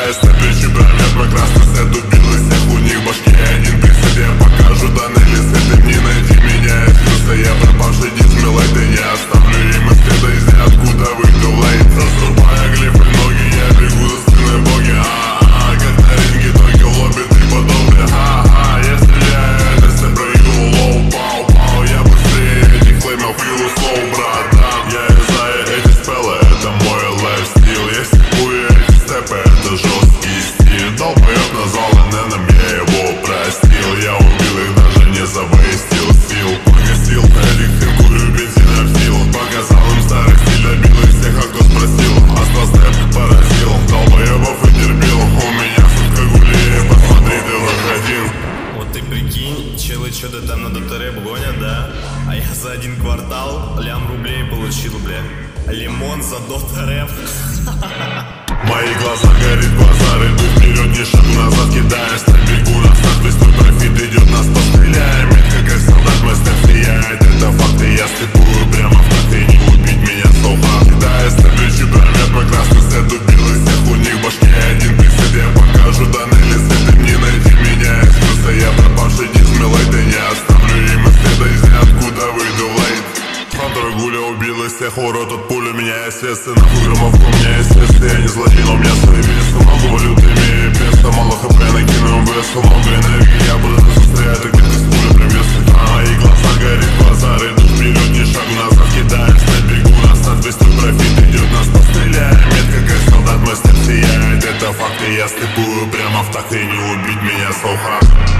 кидаясь на плечи, бровят мой красный свет убил из всех, у них башки один при себе. Покажу тоннели светлым, не найти меня из плюса. Я пропавший дисмилайт и не оставлю им следа из ниоткуда выйду лейт. Засрубая глифы ноги, я бегу за спиной боги. Как на ринге, только в лобби ты подобие. Если я это все проиграл, лоу, пау, я быстрее этих флеймов филу слоу, братан. Я юзаю эти спеллы, это мой лайфстил. Я степую эти степы, это жесткий стиль. Долбоёб назвал ННом, я его простил. Я убил их, даже не завестил сил. Погасил эликсир, курю бензина в силу. Показал им старый стиль, добил их всех, а кто спросил. Астастеп поразил, долбоёбов и терпил. У меня сутка гулей, посмотри, ты выходил. Вот ты прикинь, челы что-то там на дотэрэп гонят, да? А я за один квартал лям рублей получил, бля. Лимон за дотэрэп. Мои глаза горит, глаза иду вперед, не шаг назад, кидаясь на бегу. На старт весь твой профит идет, нас постреляем. Метко как солдат, мой степ сияет, это факты. Я степую прямо в такт, и не убить меня соха. Кидаясь на плечи, бровят мой красный свет убил из всех, у них башки один при себе. Покажу тоннели светлым, не найти меня из плюса. Я пропавший дисмилайт и не оставлю им следа из ниоткуда выйду лейт. Фронтер гуля убил из всех, урод от пули, у меня есть весы. Нахуй громовку, у меня есть весы. Я не злодей, но у меня свои весы. Много валют, имею песто, мало хп, накину весу. Много энергии, я буду застрять, и где-то с пуля привесы. Мои глаза горит, глаза иду вперед, не шагу назад, кидаясь на бегу. На старт весь твой профит идет, нас постреляем. Метко как солдат, мой степ сияет, это факты. Я степую прямо в такт, и не убить меня so hard.